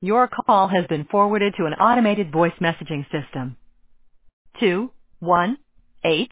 Your call has been forwarded to an automated voice messaging system. 218